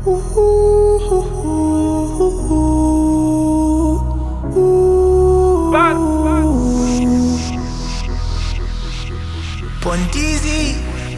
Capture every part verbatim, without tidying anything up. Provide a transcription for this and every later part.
Pontizi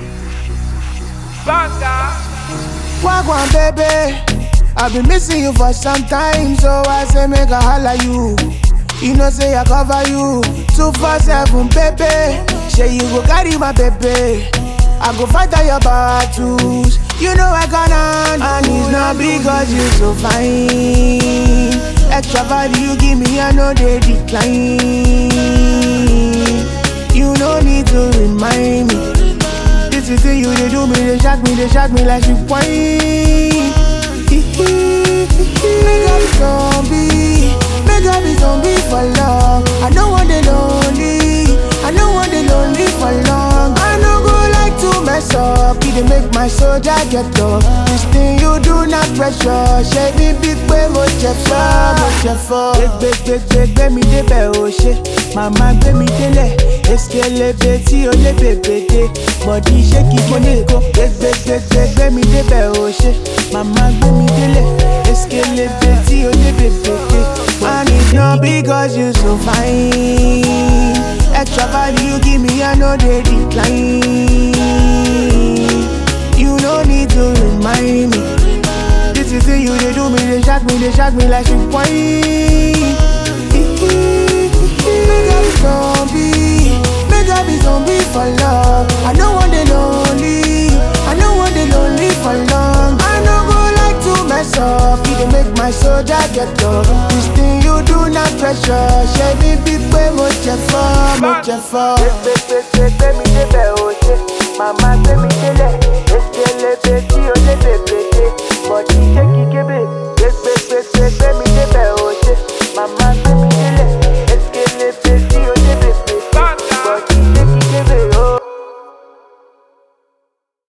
Banga. Wagwan baby, I've been missing you for some time, so I say make a holla you. You know say I cover you two four seven, baby. Say you go carry my baby, I go fight all your battles. You know I gonna, and it's not because you so fine. Extra value you give me, I know they decline. You no need to remind me. This is the you they do me, they shock me, they shock me like you whine. Make up zombie, make up zombie for long. I don't want the lonely, I don't want the lonely for long. I no go like to mess up, it dey make my soldier get up. This thing you do not pressure, shake me big way, mo chefa, mo chefa. Big, big, big, big, me de be oh shit. Mama gbé mi délẹ̀, eskelebe tí o lè bèbèdè. Body shake it money go, gbé gbé gbé gbé gbé mi débẹ̀ o ṣe. Mama gbé mi délẹ̀, eskelebe tí o lè bèbèdè. And it's not because you so fine. Extra value you give me, I know they decline. You no need to remind me. This is the you they do me, they shock me, they shock me like you whine. Make up zombie, make up zombie for love. I don't want the lonely, I don't want the lonely for long. I no go like to mess up, it dey make my soldier get up. This thing you do not pressure, shake me big way, mo chefa, mo chefa. Gbé gbé gbé gbé mi débẹ̀ o ṣe, mama gbé mi délẹ̀, eskelebe tí o lè bèbèdè, body shake it kébé.